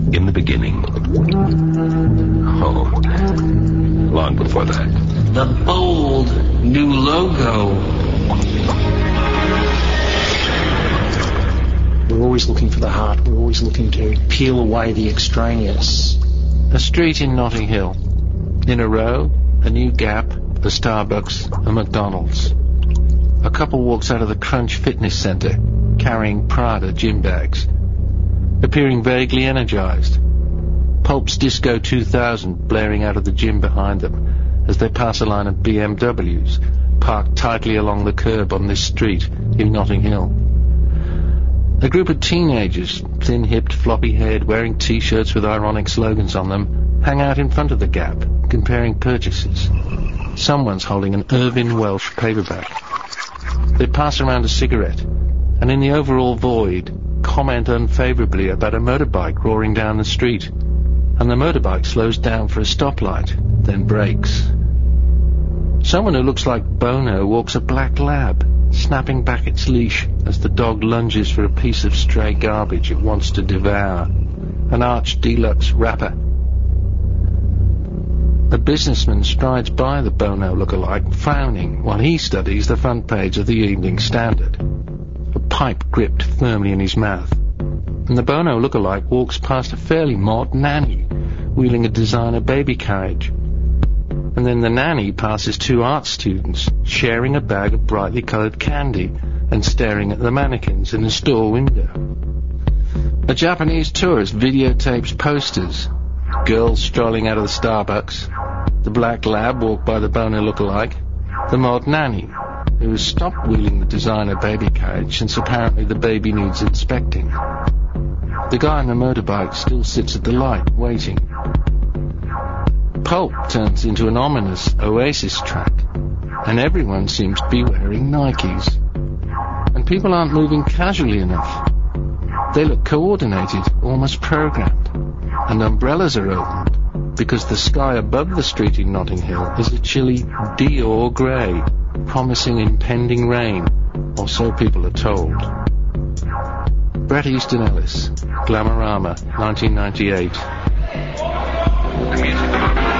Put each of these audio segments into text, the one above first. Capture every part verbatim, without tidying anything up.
in the beginning. Oh, long before that. The bold new logo. We're always looking for the heart. We're always looking to peel away the extraneous. A street in Notting Hill. In a row, a new Gap, a Starbucks, a McDonald's. A couple walks out of the Crunch Fitness Centre, carrying Prada gym bags, appearing vaguely energized. Pulp's Disco two thousand blaring out of the gym behind them as they pass a line of B M Ws parked tightly along the curb on this street in Notting Hill. A group of teenagers, thin-hipped, floppy-haired, wearing T-shirts with ironic slogans on them, hang out in front of the Gap, comparing purchases. Someone's holding an Irvine Welsh paperback. They pass around a cigarette, and in the overall void, comment unfavourably about a motorbike roaring down the street, and the motorbike slows down for a stoplight, then brakes. Someone who looks like Bono walks a black lab, snapping back its leash as the dog lunges for a piece of stray garbage it wants to devour. An Arch Deluxe wrapper. A businessman strides by the Bono look-alike, frowning, while he studies the front page of the Evening Standard, a pipe gripped firmly in his mouth. And the Bono look-alike walks past a fairly mod nanny, wheeling a designer baby carriage. And then the nanny passes two art students, sharing a bag of brightly coloured candy and staring at the mannequins in the store window. A Japanese tourist videotapes posters, girls strolling out of the Starbucks, the black lab walked by the Bono look-alike, the mod nanny, who has stopped wheeling the designer baby carriage since apparently the baby needs inspecting. The guy on the motorbike still sits at the light, waiting. Pulp turns into an ominous Oasis track, and everyone seems to be wearing Nikes. And people aren't moving casually enough. They look coordinated, almost programmed, and umbrellas are opened, because the sky above the street in Notting Hill is a chilly Dior grey, promising impending rain, or so people are told. Bret Easton Ellis, Glamorama, nineteen ninety-eight. The music.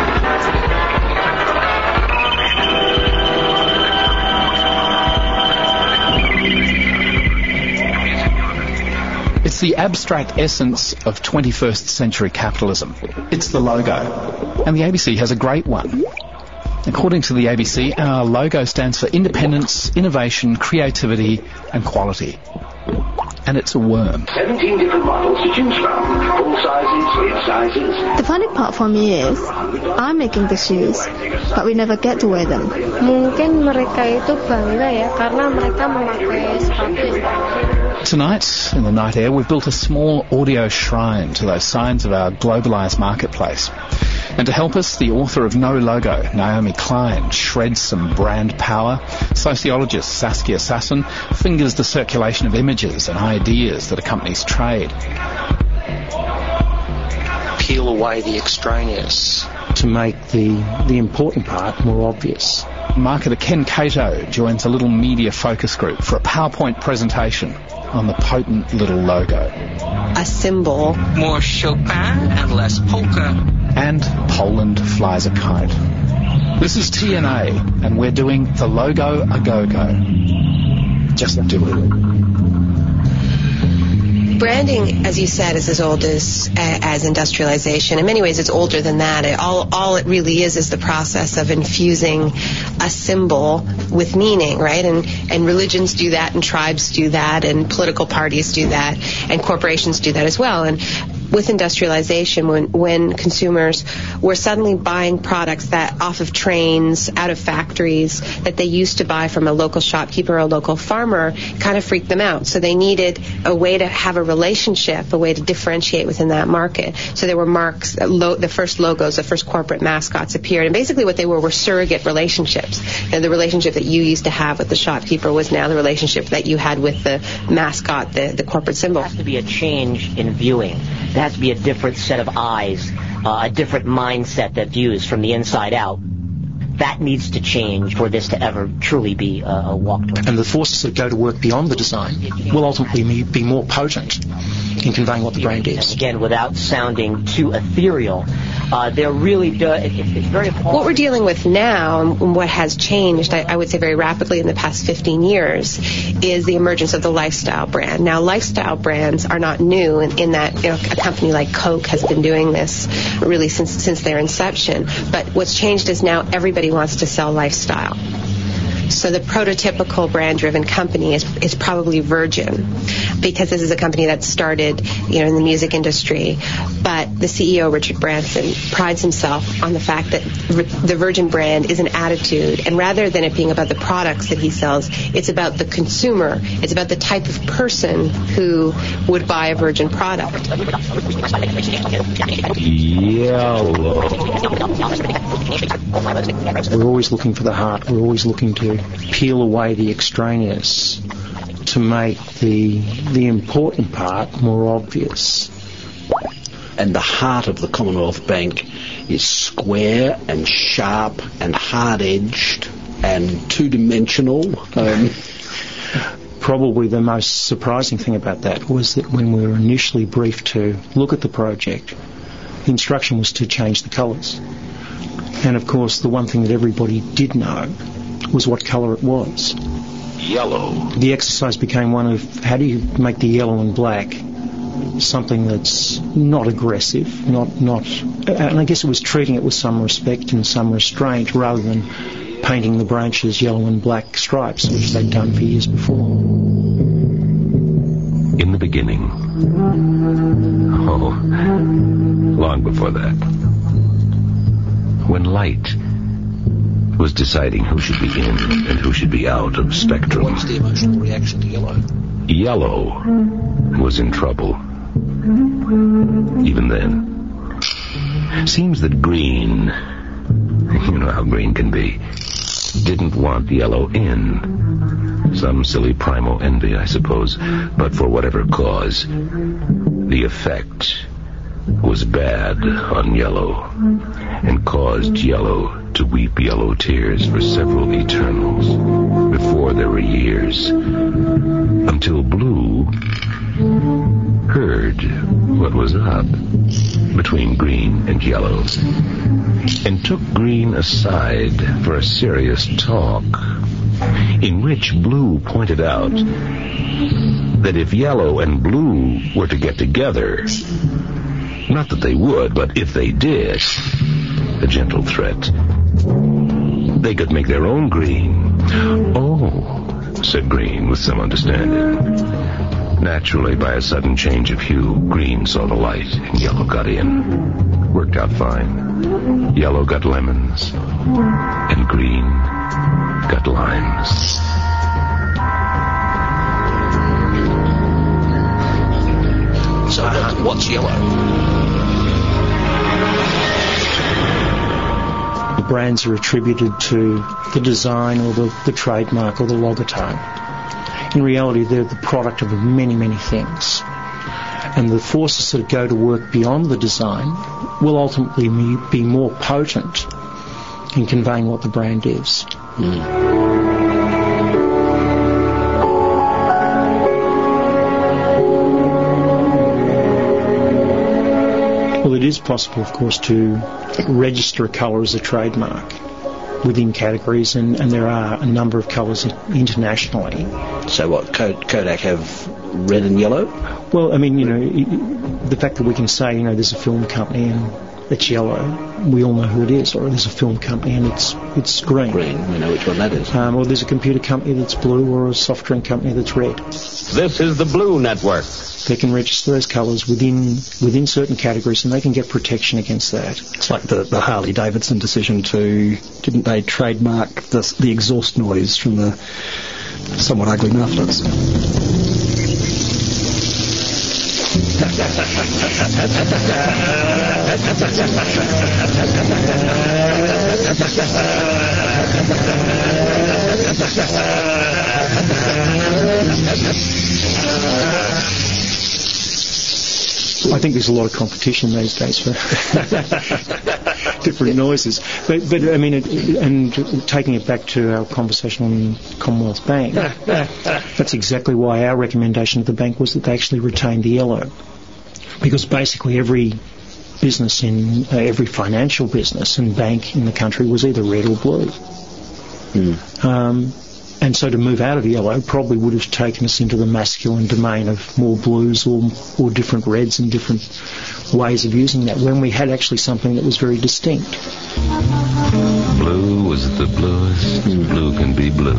It's the abstract essence of twenty-first century capitalism. It's the logo. And the A B C has a great one. According to the A B C, our logo stands for independence, innovation, creativity, and quality. And it's a worm. seventeen different models to choose from. Full sizes, mid sizes. The funny part for me is, I'm making the shoes, but we never get to wear them. Mungkin mereka itu bangga ya, karena mereka memakai sepatu. Tonight, in the night air, we've built a small audio shrine to those signs of our globalised marketplace. And to help us, the author of No Logo, Naomi Klein, shreds some brand power. Sociologist Saskia Sassen fingers the circulation of images and ideas that accompanies trade. Peel away the extraneous to make the, the important part more obvious. Marketer Ken Cato joins a little media focus group for a PowerPoint presentation on the potent little logo. A symbol. More Chopin and less polka. And Poland flies a kite. This is T N A, and we're doing the logo a go-go. Just do it. Branding, as you said, is as old as as industrialization. In many ways, it's older than that. It, all all it really is is the process of infusing a symbol with meaning, right? And and religions do that, and tribes do that, and political parties do that, and corporations do that as well. And with industrialization, when when consumers were suddenly buying products that off of trains, out of factories, that they used to buy from a local shopkeeper or a local farmer, kind of freaked them out. So they needed a way to have a relationship, a way to differentiate within that market. So there were marks, lo- the first logos, the first corporate mascots appeared, and basically what they were were surrogate relationships. And the relationship that you used to have with the shopkeeper was now the relationship that you had with the mascot, the, the corporate symbol. There has to be a change in viewing. There has to be a different set of eyes, uh, a different mindset that views from the inside out. That needs to change for this to ever truly be a, a walk to. And the forces that go to work beyond the design will ultimately be more potent in conveying what the brand is. Again, without sounding too ethereal, uh, they're really do- it, it's very important. What we're dealing with now, and what has changed, I, I would say very rapidly in the past fifteen years, is the emergence of the lifestyle brand. Now, lifestyle brands are not new in, in that, you know, a company like Coke has been doing this really since since their inception. But what's changed is now everybody wants to sell lifestyle. So the prototypical brand-driven company is is probably Virgin, because this is a company that started, you know, in the music industry. But the C E O, Richard Branson, prides himself on the fact that the Virgin brand is an attitude, and rather than it being about the products that he sells, it's about the consumer. It's about the type of person who would buy a Virgin product. Yellow. We're always looking for the heart. We're always looking to peel away the extraneous to make the the important part more obvious. And the heart of the Commonwealth Bank is square and sharp and hard-edged and two-dimensional. Um, Probably the most surprising thing about that was that when we were initially briefed to look at the project, the instruction was to change the colours. And of course, the one thing that everybody did know was what colour it was. Yellow. The exercise became one of how do you make the yellow and black something that's not aggressive, not not, and I guess it was treating it with some respect and some restraint rather than painting the branches yellow and black stripes, which they'd done for years before. In the beginning. Oh, long before that. When light was deciding who should be in and who should be out of spectrum. What's the emotional reaction to yellow? Yellow was in trouble. Even then. Seems that green, you know how green can be, didn't want yellow in. Some silly primal envy, I suppose, but for whatever cause, the effect was bad on yellow and caused yellow to weep yellow tears for several eternals before there were years, until blue heard what was up between green and yellow and took green aside for a serious talk in which blue pointed out that if yellow and blue were to get together, not that they would, but if they did, a gentle threat, they could make their own green. Oh, said Green with some understanding. Naturally, by a sudden change of hue, Green saw the light and Yellow got in. Worked out fine. Yellow got lemons and Green got limes. So uh, what's yellow? The brands are attributed to the design or the, the trademark or the logotone. In reality, they're the product of many, many things. And the forces that go to work beyond the design will ultimately be more potent in conveying what the brand is. Mm. Well, it is possible, of course, to register a colour as a trademark within categories, and, and there are a number of colours internationally. So what, Kodak have red and yellow? Well, I mean, you know, the fact that we can say, you know, there's a film company and it's yellow, we all know who it is, or there's a film company and it's it's green. Green, we know which one that is. Um, or there's a computer company that's blue, or a soft drink company that's red. This is the Blue Network. They can register those colours within within certain categories, and they can get protection against that. It's like the, the Harley-Davidson decision to, didn't they trademark the, the exhaust noise from the somewhat ugly mufflers? I think there's a lot of competition these days for different noises. But, but I mean, it, and taking it back to our conversation on Commonwealth Bank, that's exactly why our recommendation of the bank was that they actually retain the yellow. because basically every business in uh, every financial business and bank in the country was either red or blue. Mm. Um, and so to move out of yellow probably would have taken us into the masculine domain of more blues or or different reds and different ways of using that, when we had actually something that was very distinct. Blue was the bluest. Mm. Blue can be blue.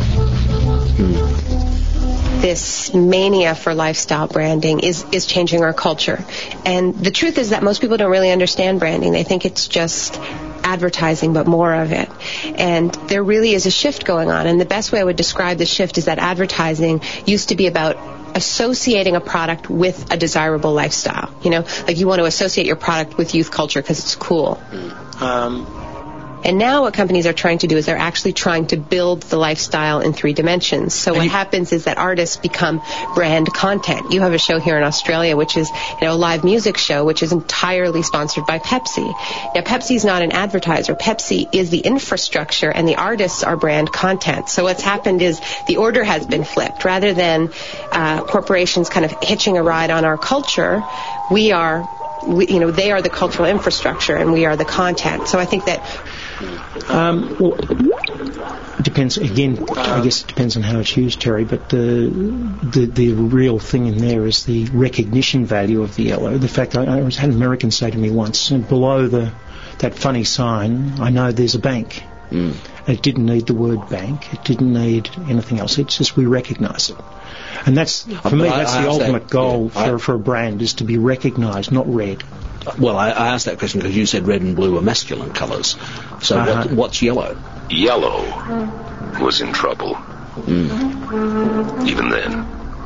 Mm. This mania for lifestyle branding is, is changing our culture. And the truth is that most people don't really understand branding. They think it's just advertising, but more of it. And there really is a shift going on. And the best way I would describe the shift is that advertising used to be about associating a product with a desirable lifestyle. You know, like you want to associate your product with youth culture because it's cool. Um, and now what companies are trying to do is they're actually trying to build the lifestyle in three dimensions. So what happens is that artists become brand content. You have a show here in Australia, which is, you know, a live music show, which is entirely sponsored by Pepsi. Now, Pepsi's not an advertiser. Pepsi is the infrastructure, and the artists are brand content. So what's happened is the order has been flipped. Rather than uh, corporations kind of hitching a ride on our culture, we are, we, you know, they are the cultural infrastructure, and we are the content. So I think that Um, well, it depends. Again, I guess it depends on how it's used, Terry. But the the, the real thing in there is the recognition value of the yellow. The fact I, I had an American say to me once, below the that funny sign, I know there's a bank. Mm. It didn't need the word bank. It didn't need anything else. It's just we recognise it. And that's, for me, that's the ultimate goal for, for a brand, is to be recognised, not red. Well, I, I asked that question because you said red and blue are masculine colours. So uh-huh. what, what's yellow? Yellow was in trouble. Mm. Even then.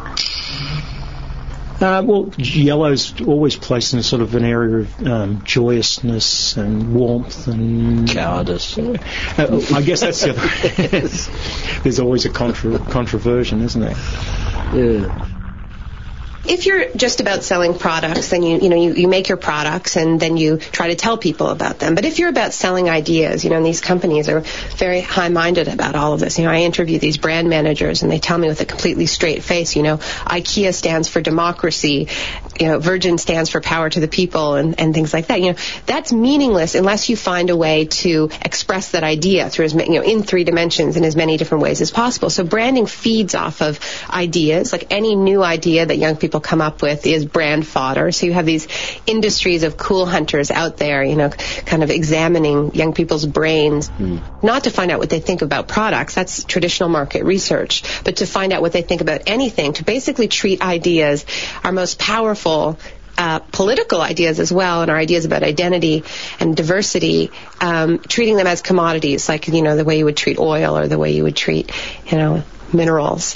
Uh, well, yellow's always placed in a sort of an area of um, joyousness and warmth and cowardice. Uh, I guess that's the other. There's always a contra- controversion, isn't there? Yeah. If you're just about selling products, then you you know you, you make your products and then you try to tell people about them. But if you're about selling ideas, you know, and these companies are very high-minded about all of this. You know, I interview these brand managers and they tell me with a completely straight face, you know, IKEA stands for democracy, you know, Virgin stands for power to the people, and, and things like that. You know, that's meaningless unless you find a way to express that idea through as many, you know, in three dimensions in as many different ways as possible. So branding feeds off of ideas. Like any new idea that young people come up with is brand fodder. So you have these industries of cool hunters out there, you know, kind of examining young people's brains, mm. not to find out what they think about products, that's traditional market research, but to find out what they think about anything, to basically treat ideas, our most powerful Uh, political ideas as well, and our ideas about identity and diversity, um, treating them as commodities, like, you know, the way you would treat oil or the way you would treat, you know, minerals.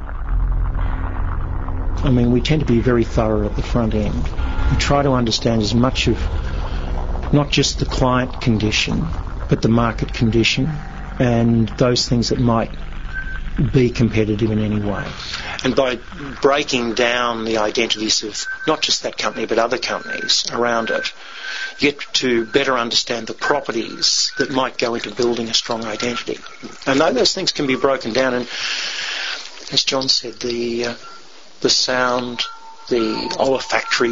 I mean, we tend to be very thorough at the front end. We try to understand as much of not just the client condition, but the market condition and those things that might be competitive in any way. And by breaking down the identities of not just that company but other companies around it, you get to better understand the properties that might go into building a strong identity. And those things can be broken down, and as John said, the uh, the sound, the olfactory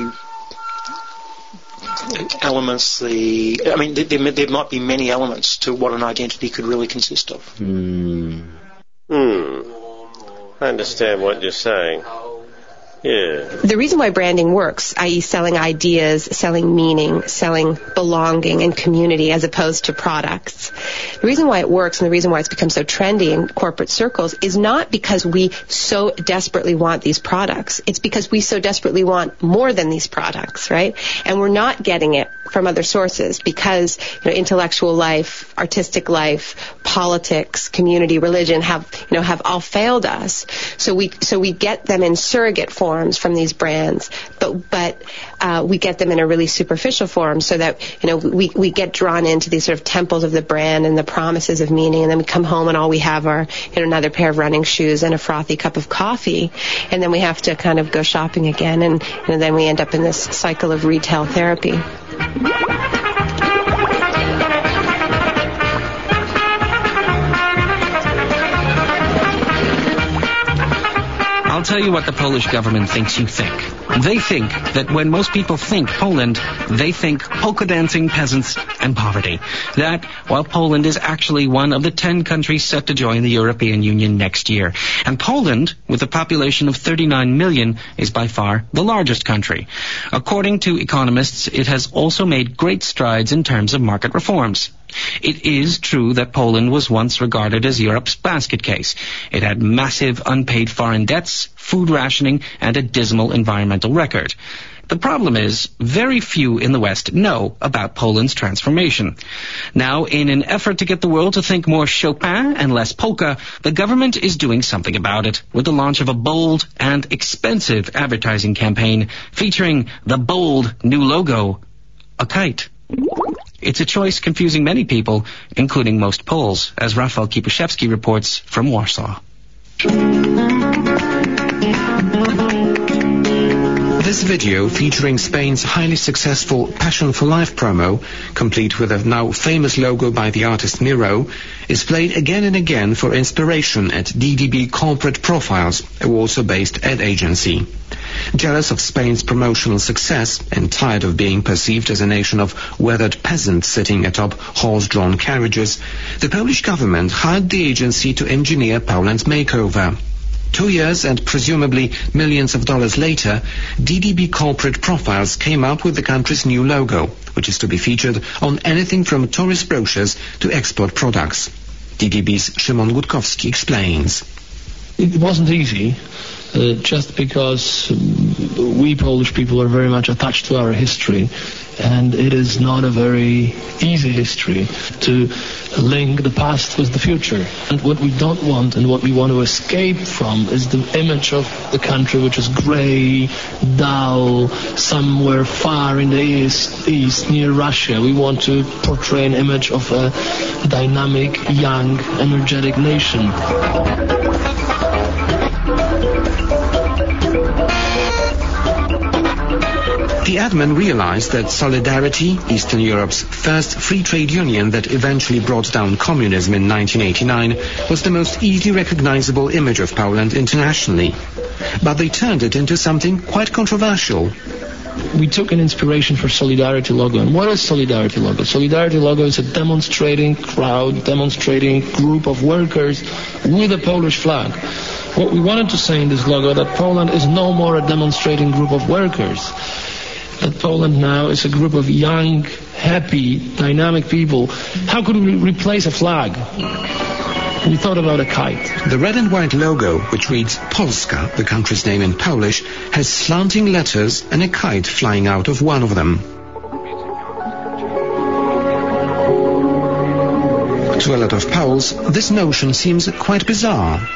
elements, the I mean, there, there might be many elements to what an identity could really consist of. Hmm. Hmm. I understand what you're saying. Yeah. The reason why branding works, that is selling ideas, selling meaning, selling belonging and community as opposed to products, the reason why it works and the reason why it's become so trendy in corporate circles is not because we so desperately want these products. It's because we so desperately want more than these products, right? And we're not getting it from other sources because, you know, intellectual life, artistic life, politics, community, religion have, you know, have all failed us. So we, so we get them in surrogate forms from these brands, but, but, uh, we get them in a really superficial form so that, you know, we, we get drawn into these sort of temples of the brand and the promises of meaning, and then we come home and all we have are, you know, another pair of running shoes and a frothy cup of coffee, and then we have to kind of go shopping again, and, and then we end up in this cycle of retail therapy. I'll tell you what the Polish government thinks you think. They think that when most people think Poland, they think polka dancing peasants and poverty. That, while Poland is actually one of the ten countries set to join the European Union next year. And Poland, with a population of thirty-nine million, is by far the largest country. According to economists, it has also made great strides in terms of market reforms. It is true that Poland was once regarded as Europe's basket case. It had massive unpaid foreign debts, food rationing, and a dismal environmental record. The problem is, very few in the West know about Poland's transformation. Now, in an effort to get the world to think more Chopin and less polka, the government is doing something about it with the launch of a bold and expensive advertising campaign featuring the bold new logo, a kite. It's a choice confusing many people, including most Poles, as Rafał Kipuszewski reports from Warsaw. This video, featuring Spain's highly successful Passion for Life promo, complete with a now famous logo by the artist Miro, is played again and again for inspiration at D D B Corporate Profiles, a Warsaw-based ad agency. Jealous of Spain's promotional success and tired of being perceived as a nation of weathered peasants sitting atop horse-drawn carriages, the Polish government hired the agency to engineer Poland's makeover. Two years and presumably millions of dollars later, D D B Corporate Profiles came out with the country's new logo, which is to be featured on anything from tourist brochures to export products. D D B's Szymon Gutkowski explains. It wasn't easy, uh, just because um, we Polish people are very much attached to our history, and it is not a very easy history to link the past with the future. And what we don't want and what we want to escape from is the image of the country which is grey, dull, somewhere far in the east, east near Russia. We want to portray an image of a dynamic, young, energetic nation. The admin realized that Solidarity, Eastern Europe's first free trade union that eventually brought down communism in nineteen eighty-nine, was the most easily recognizable image of Poland internationally. But they turned it into something quite controversial. We took an inspiration for Solidarity logo. And what is Solidarity logo? Solidarity logo is a demonstrating crowd, demonstrating group of workers with a Polish flag. What we wanted to say in this logo, that Poland is no more a demonstrating group of workers. That Poland now is a group of young, happy, dynamic people. How could we replace a flag? We thought about a kite. The red and white logo, which reads Polska, the country's name in Polish, has slanting letters and a kite flying out of one of them. To a lot of Poles, this notion seems quite bizarre.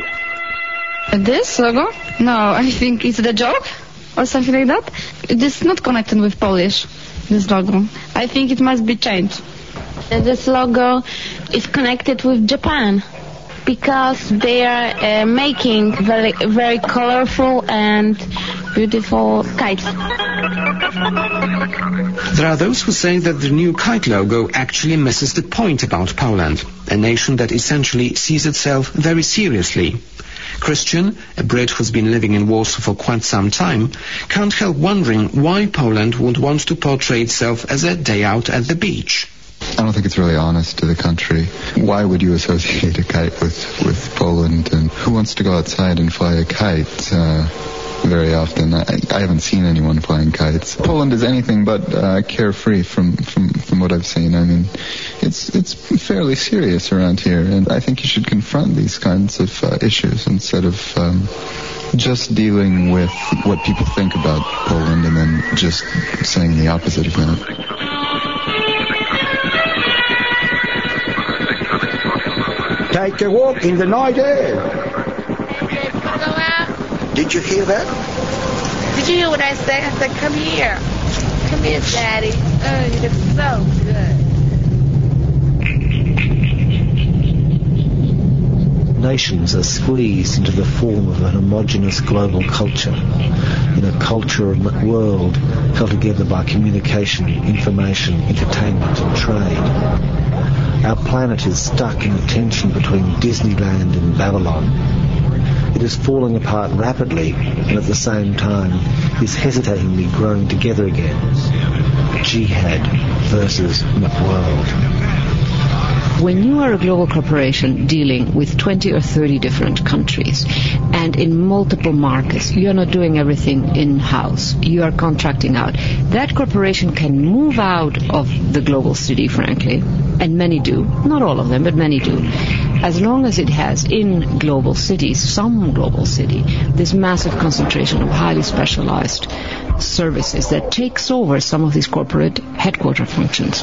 This logo? No, I think it's a joke or something like that. It is not connected with Polish, this logo. I think it must be changed. This logo is connected with Japan because they are uh, making very, very colorful and beautiful kites. There are those who say that the new kite logo actually misses the point about Poland, a nation that essentially sees itself very seriously. Christian, a Brit who's been living in Warsaw for quite some time, can't help wondering why Poland would want to portray itself as a day out at the beach. I don't think it's really honest to the country. Why would you associate a kite with, with Poland? And who wants to go outside and fly a kite uh, very often? I, I haven't seen anyone flying kites. Poland is anything but uh, carefree from, from, from what I've seen. I mean, it's it's fairly serious around here, and I think you should confront these kinds of uh, issues instead of um, just dealing with what people think about Poland and then just saying the opposite of that. Take a walk in the night air. Did you hear that? Did you hear what I said? I said, come here. Come here, Daddy. Oh, you look so good. Nations are squeezed into the form of a homogeneous global culture, in a culture and world held together by communication, information, entertainment and trade. Our planet is stuck in the tension between Disneyland and Babylon. It is falling apart rapidly and at the same time is hesitatingly growing together again. Jihad versus McWorld. When you are a global corporation dealing with twenty or thirty different countries and in multiple markets, you are not doing everything in-house. You are contracting out. That corporation can move out of the global city, frankly, and many do. Not all of them, but many do. As long as it has in global cities, some global city, this massive concentration of highly specialized services that takes over some of these corporate headquarter functions.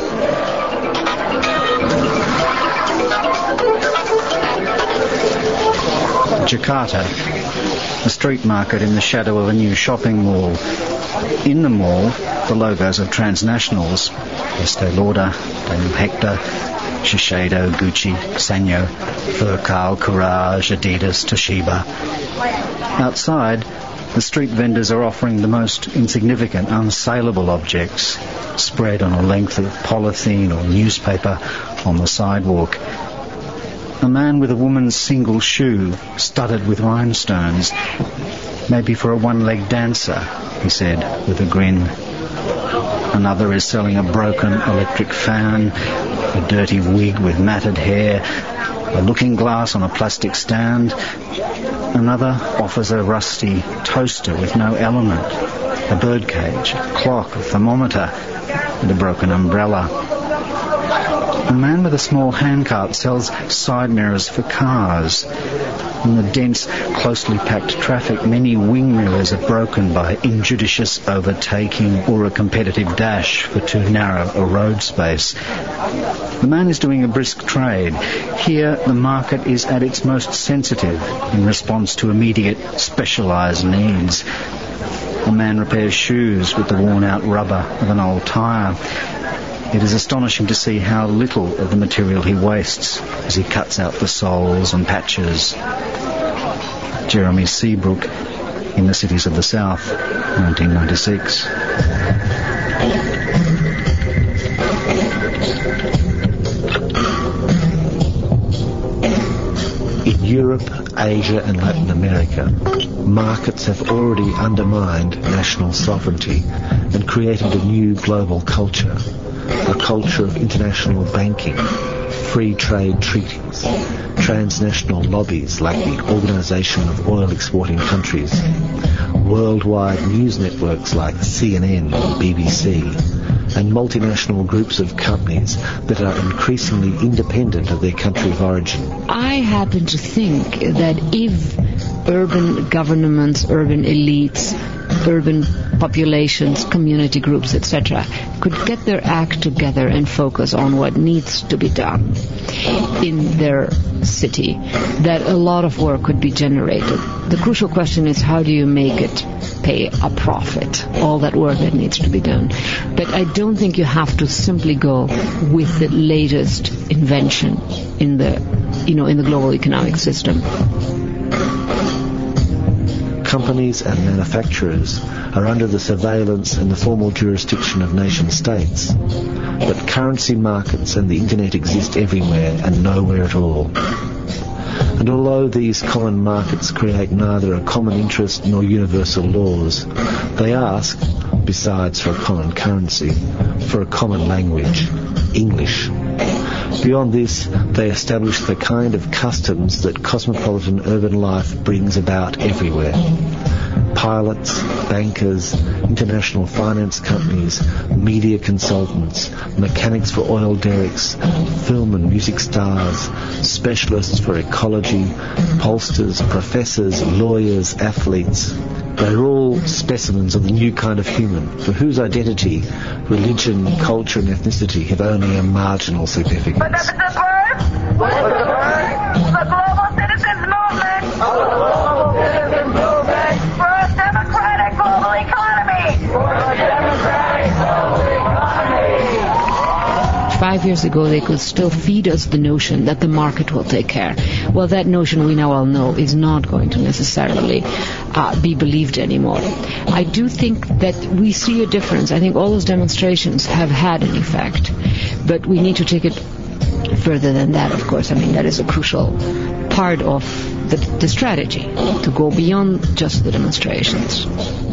Jakarta, a street market in the shadow of a new shopping mall. In the mall, the logos of transnationals, Estee Lauder, Daniel Hector, Shiseido, Gucci, Sanyo, Furcal, Courage, Adidas, Toshiba. Outside, the street vendors are offering the most insignificant, unsaleable objects, spread on a length of polythene or newspaper on the sidewalk. A man with a woman's single shoe, studded with rhinestones. Maybe for a one-legged dancer, he said, with a grin. Another is selling a broken electric fan, a dirty wig with matted hair, a looking glass on a plastic stand. Another offers a rusty toaster with no element, a birdcage, a clock, a thermometer, and a broken umbrella. A man with a small handcart sells side mirrors for cars. In the dense, closely packed traffic, many wing mirrors are broken by injudicious overtaking or a competitive dash for too narrow a road space. The man is doing a brisk trade. Here, the market is at its most sensitive in response to immediate, specialised needs. A man repairs shoes with the worn-out rubber of an old tyre. It is astonishing to see how little of the material he wastes as he cuts out the soles and patches. Jeremy Seabrook, In the Cities of the South, nineteen ninety-six. In Europe, Asia and Latin America, markets have already undermined national sovereignty and created a new global culture. A culture of international banking, free trade treaties, transnational lobbies like the Organisation of Oil Exporting Countries, worldwide news networks like C N N and B B C, and multinational groups of companies that are increasingly independent of their country of origin. I happen to think that if urban governments, urban elites, urban populations, community groups, et cetera, could get their act together and focus on what needs to be done in their city, that a lot of work could be generated. The crucial question is, how do you make it pay a profit, all that work that needs to be done? But I don't think you have to simply go with the latest invention in the, you know, in the global economic system. Companies and manufacturers are under the surveillance and the formal jurisdiction of nation-states. But currency markets and the internet exist everywhere and nowhere at all. And although these common markets create neither a common interest nor universal laws, they ask, besides for a common currency, for a common language, English. Beyond this, they establish the kind of customs that cosmopolitan urban life brings about everywhere. Pilots, bankers, international finance companies, media consultants, mechanics for oil derricks, film and music stars, specialists for ecology, pollsters, professors, lawyers, athletes. They're all specimens of the new kind of human, for whose identity, religion, culture and ethnicity have only a marginal significance. But that's the birth? What's the birth? The global citizens movement. Global citizens movement. For a democratic global economy. For a democratic global economy. Five years ago, they could still feed us the notion that the market will take care. Well, that notion we now all know is not going to necessarily uh, be believed anymore. I do think that we see a difference. I think all those demonstrations have had an effect, but we need to take it further than that, of course. I mean, that is a crucial part of the, the strategy, to go beyond just the demonstrations.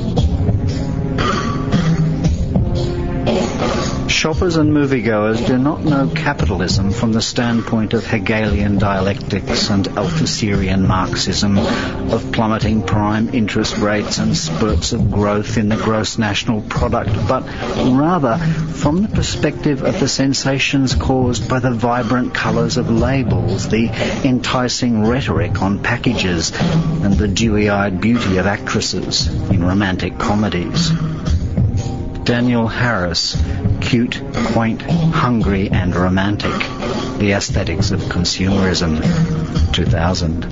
Shoppers and moviegoers do not know capitalism from the standpoint of Hegelian dialectics and Althusserian Marxism, of plummeting prime interest rates and spurts of growth in the gross national product, but rather from the perspective of the sensations caused by the vibrant colours of labels, the enticing rhetoric on packages, and the dewy-eyed beauty of actresses in romantic comedies. Daniel Harris, cute, quaint, hungry and romantic. The Aesthetics of Consumerism, two thousand.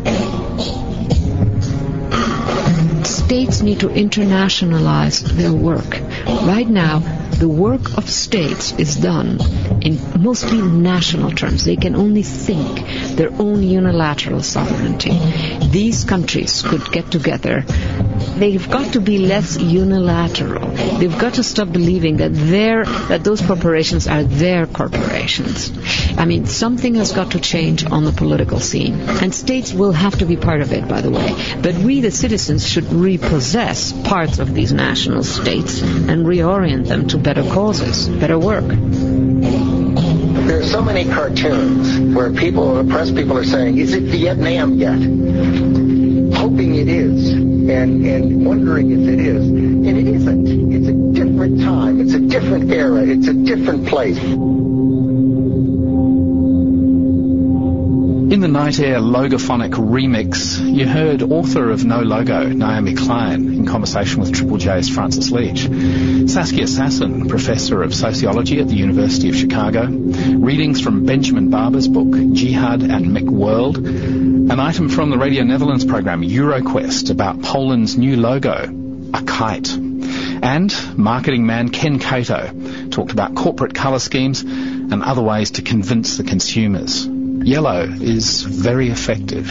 States need to internationalize their work. Right now, the work of states is done in mostly national terms. They can only think their own unilateral sovereignty. These countries could get together. They've got to be less unilateral. They've got to stop believing that their, that those corporations are their corporations. I mean, something has got to change on the political scene. And states will have to be part of it, by the way. But we, the citizens, should repossess parts of these national states and reorient them to better causes, better work. There are so many cartoons where people, oppressed people, are saying, "Is it Vietnam yet?" Hoping it is, and, and wondering if it is. And it isn't. It's a different time. It's a different era. It's a different place. In the Night Air Logophonic remix, you heard author of No Logo, Naomi Klein, in conversation with Triple J's Francis Leach. Saskia Sassen, Professor of Sociology at the University of Chicago. Readings from Benjamin Barber's book, Jihad and Mick World. An item from the Radio Netherlands program, EuroQuest, about Poland's new logo, a kite. And marketing man Ken Cato talked about corporate colour schemes and other ways to convince the consumers. Yellow is very effective.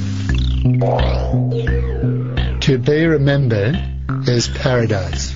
To be remembered is paradise.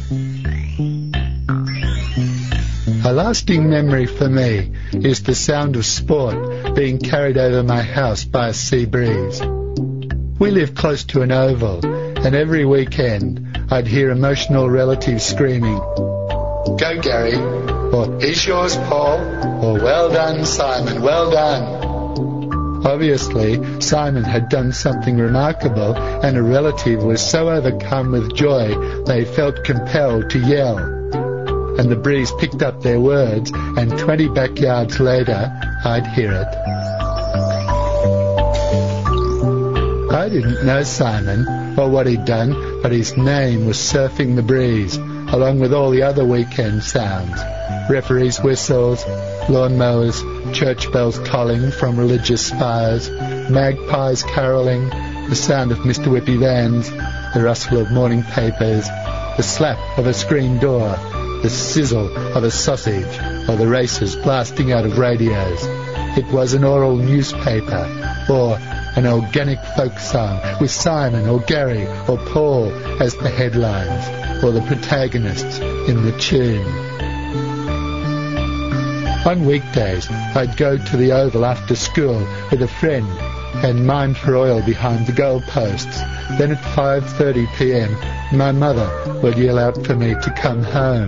A lasting memory for me is the sound of sport being carried over my house by a sea breeze. We live close to an oval, and every weekend I'd hear emotional relatives screaming, "Go Gary," or "He's yours, Paul," or "Well done, Simon, well done." Obviously, Simon had done something remarkable, and a relative was so overcome with joy they felt compelled to yell. And the breeze picked up their words, and twenty backyards later, I'd hear it. I didn't know Simon or what he'd done, but his name was surfing the breeze, along with all the other weekend sounds. Referees' whistles, lawnmowers, church bells tolling from religious spires, magpies carolling, the sound of Mister Whippy vans, the rustle of morning papers, the slap of a screen door, the sizzle of a sausage, or the racers blasting out of radios. It was an oral newspaper, or an organic folk song with Simon or Gary or Paul as the headlines, or the protagonists in the tune. On weekdays, I'd go to the Oval after school with a friend and mine for oil behind the goalposts. Then at five thirty p.m, my mother would yell out for me to come home.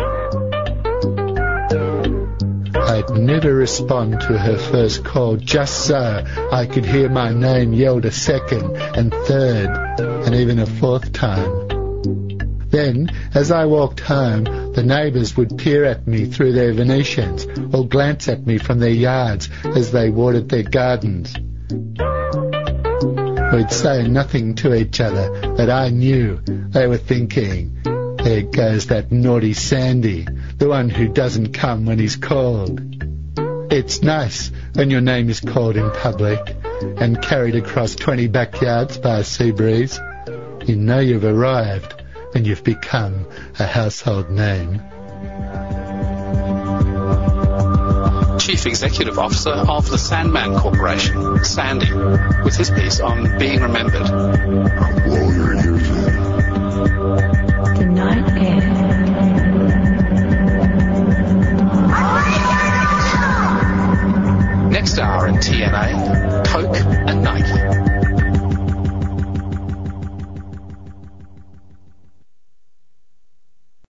I'd never respond to her first call just so I could hear my name yelled a second and third and even a fourth time. Then, as I walked home, the neighbours would peer at me through their Venetians or glance at me from their yards as they watered their gardens. We'd say nothing to each other, but I knew they were thinking, "There goes that naughty Sandy, the one who doesn't come when he's called." It's nice when your name is called in public and carried across twenty backyards by a sea breeze. You know you've arrived when you've become a household name. Chief Executive Officer of the Sandman Corporation, Sandy, with his piece on being remembered. The Night Air.